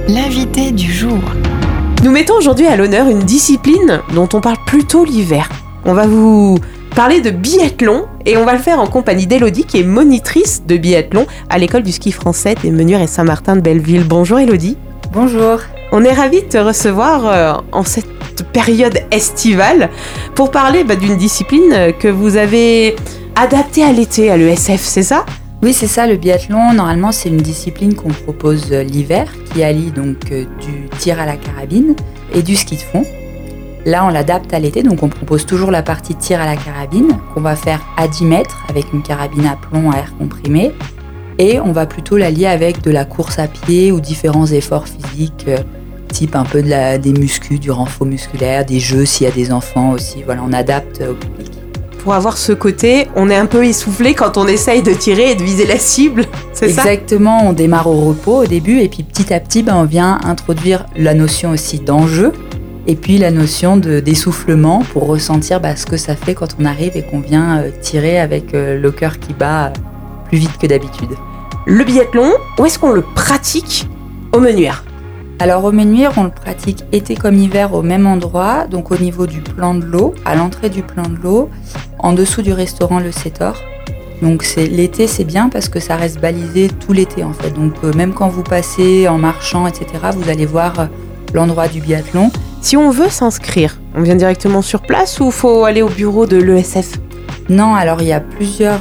L'invité du jour. Nous mettons aujourd'hui à l'honneur une discipline dont on parle plutôt l'hiver. On va vous parler de biathlon et on va le faire en compagnie d'Élodie qui est monitrice de biathlon à l'école du ski français des Menuires et Saint-Martin de Belleville. Bonjour Élodie. Bonjour. On est ravis de te recevoir en cette période estivale pour parler d'une discipline que vous avez adaptée à l'été à l'ESF, c'est ça ? Oui, c'est ça, le biathlon. Normalement, c'est une discipline qu'on propose l'hiver qui allie donc du tir à la carabine et du ski de fond. Là, on l'adapte à l'été, donc on propose toujours la partie tir à la carabine qu'on va faire à 10 mètres avec une carabine à plomb à air comprimé. Et on va plutôt l'allier avec de la course à pied ou différents efforts physiques, type un peu des muscus, du renfort musculaire, des jeux s'il y a des enfants aussi. Voilà, on adapte au public. Pour avoir ce côté, on est un peu essoufflé quand on essaye de tirer et de viser la cible, c'est ça ? Exactement, on démarre au repos au début et puis petit à petit, on vient introduire la notion aussi d'enjeu et puis la notion d'essoufflement pour ressentir ce que ça fait quand on arrive et qu'on vient tirer avec le cœur qui bat plus vite que d'habitude. Le biathlon, où est-ce qu'on le pratique aux Menuires ? Alors aux Menuires, on le pratique été comme hiver au même endroit, donc au niveau du plan de l'eau, à l'entrée du plan de l'eau, en dessous du restaurant Le Sétor. Donc l'été, c'est bien parce que ça reste balisé tout l'été en fait. Donc même quand vous passez en marchant, etc., vous allez voir l'endroit du biathlon. Si on veut s'inscrire, on vient directement sur place ou faut aller au bureau de l'ESF ? Non, alors il y a plusieurs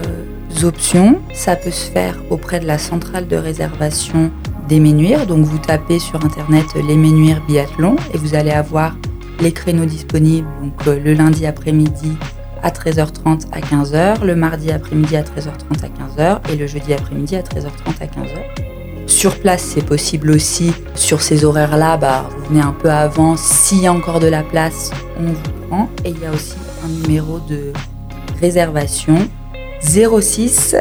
options. Ça peut se faire auprès de la centrale de réservation des Menuires. Donc vous tapez sur internet les Menuires biathlon et vous allez avoir les créneaux disponibles donc le lundi après-midi à 13h30 à 15h, le mardi après-midi à 13h30 à 15h et le jeudi après-midi à 13h30 à 15h. Sur place, c'est possible aussi. Sur ces horaires-là, vous venez un peu avant. S'il y a encore de la place, on vous prend. Et il y a aussi un numéro de réservation 06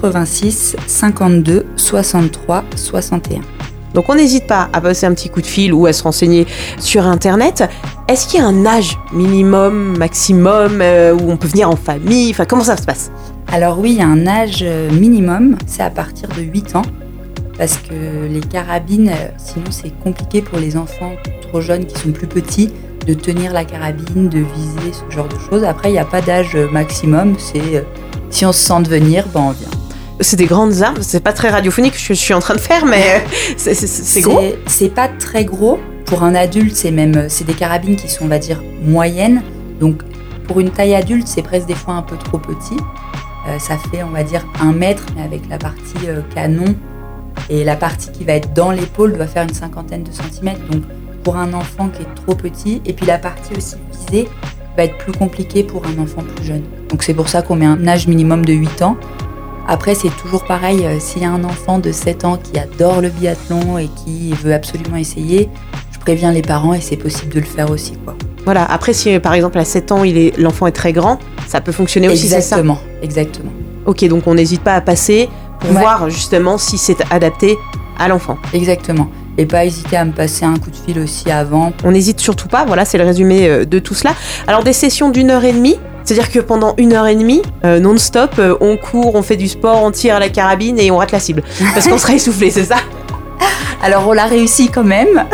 86 52 63 61. Donc on n'hésite pas à passer un petit coup de fil ou à se renseigner sur internet. Est-ce qu'il y a un âge minimum, maximum, où on peut venir en famille ? Comment ça se passe ? Alors oui, il y a un âge minimum, c'est à partir de 8 ans. Parce que les carabines, sinon c'est compliqué pour les enfants trop jeunes qui sont plus petits de tenir la carabine, de viser, ce genre de choses. Après, il n'y a pas d'âge maximum, c'est si on se sent de venir, on vient. C'est des grandes armes, c'est pas très radiophonique ce que je suis en train de faire, mais c'est gros. C'est pas très gros. Pour un adulte, c'est des carabines qui sont, on va dire, moyennes. Donc pour une taille adulte, c'est presque des fois un peu trop petit. Ça fait, on va dire, 1 mètre, mais avec la partie canon. Et la partie qui va être dans l'épaule doit faire une 50aine de centimètres. Donc pour un enfant qui est trop petit, et puis la partie aussi visée va être plus compliquée pour un enfant plus jeune. Donc c'est pour ça qu'on met un âge minimum de 8 ans. Après c'est toujours pareil, s'il y a un enfant de 7 ans qui adore le biathlon et qui veut absolument essayer, je préviens les parents et c'est possible de le faire aussi, quoi. Voilà, après si par exemple à 7 ans l'enfant est très grand, ça peut fonctionner aussi, c'est ça ? Exactement. Ok, donc on n'hésite pas à passer pour voir justement si c'est adapté à l'enfant. Exactement. Et pas hésiter à me passer un coup de fil aussi avant. On n'hésite surtout pas, voilà, c'est le résumé de tout cela. Alors des sessions d'1h30, c'est-à-dire que pendant 1h30, non-stop, on court, on fait du sport, on tire à la carabine et on rate la cible. Parce qu'on sera essoufflé, c'est ça ? Alors on l'a réussi quand même.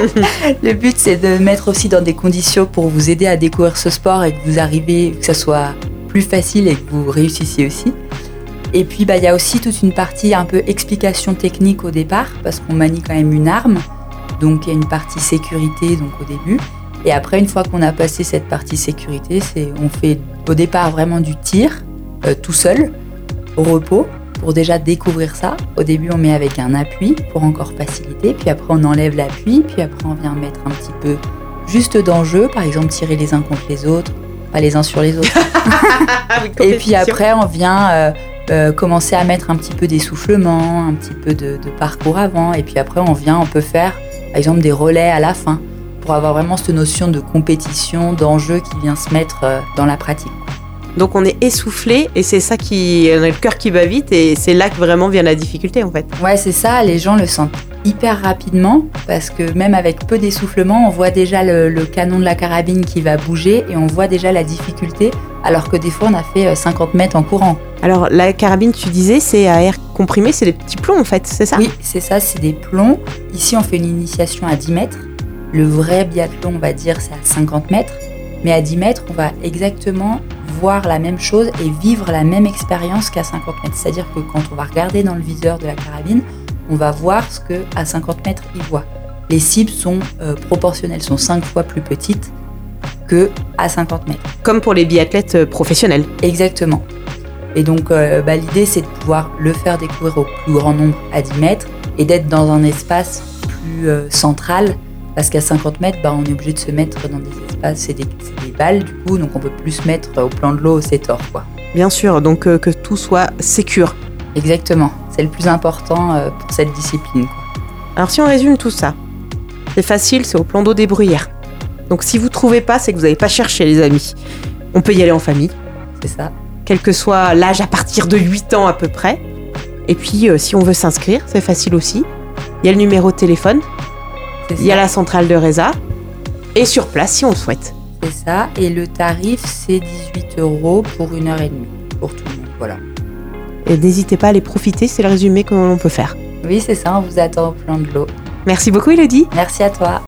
Le but c'est de mettre aussi dans des conditions pour vous aider à découvrir ce sport et que vous arrivez, que ça soit plus facile et que vous réussissiez aussi. Et puis il y a aussi toute une partie un peu explication technique au départ, parce qu'on manie quand même une arme, donc il y a une partie sécurité donc au début. Et après, une fois qu'on a passé cette partie sécurité, on fait au départ vraiment du tir, tout seul, au repos, pour déjà découvrir ça. Au début, on met avec un appui pour encore faciliter, puis après on enlève l'appui, puis après on vient mettre un petit peu juste d'enjeu, par exemple tirer les uns contre les autres, pas les uns sur les autres. Et puis après, on vient commencer à mettre un petit peu d'essoufflement, un petit peu de parcours avant, et puis après on peut faire par exemple des relais à la fin pour avoir vraiment cette notion de compétition, d'enjeu qui vient se mettre dans la pratique. Donc on est essoufflé et c'est ça on a le cœur qui va vite et c'est là que vraiment vient la difficulté en fait. Ouais, c'est ça, les gens le sentent hyper rapidement parce que même avec peu d'essoufflement, on voit déjà le canon de la carabine qui va bouger et on voit déjà la difficulté alors que des fois on a fait 50 mètres en courant. Alors la carabine, tu disais, c'est à air comprimé, c'est des petits plombs en fait, c'est ça? Oui, c'est ça, c'est des plombs. Ici on fait une initiation à 10 mètres. Le vrai biathlon, on va dire, c'est à 50 mètres. Mais à 10 mètres, on va exactement voir la même chose et vivre la même expérience qu'à 50 mètres. C'est-à-dire que quand on va regarder dans le viseur de la carabine, on va voir ce qu'à 50 mètres, il voit. Les cibles sont proportionnelles, sont 5 fois plus petites qu'à 50 mètres. Comme pour les biathlètes professionnels. Exactement. Et donc, l'idée, c'est de pouvoir le faire découvrir au plus grand nombre à 10 mètres et d'être dans un espace plus central. Parce qu'à 50 mètres, on est obligé de se mettre dans des espaces, c'est des balles du coup, donc on peut plus se mettre au plan de l'eau, au sétor, quoi. Bien sûr, donc que tout soit sécure. Exactement, c'est le plus important pour cette discipline, quoi. Alors si on résume tout ça, c'est facile, c'est au plan d'eau des bruyères. Donc si vous ne trouvez pas, c'est que vous n'avez pas cherché, les amis. On peut y aller en famille. C'est ça. Quel que soit l'âge, à partir de 8 ans à peu près. Et puis si on veut s'inscrire, c'est facile aussi. Il y a le numéro de téléphone. Il y a la centrale de Reza. Et sur place si on le souhaite. C'est ça. Et le tarif, c'est 18 € pour 1h30 pour tout le monde. Voilà. Et n'hésitez pas à les profiter, c'est le résumé que l'on peut faire. Oui, c'est ça. On vous attend au plan de l'eau. Merci beaucoup, Élodie. Merci à toi.